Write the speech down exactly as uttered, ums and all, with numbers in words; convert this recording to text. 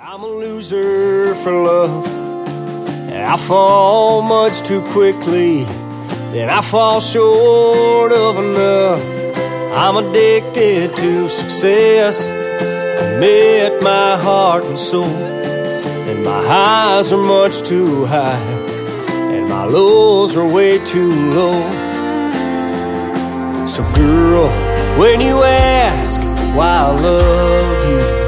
I'm a loser for love. I fall much too quickly, then I fall short of enough. I'm addicted to success, commit my heart and soul, and my highs are much too high, and my lows are way too low. So girl, when you ask why I love you,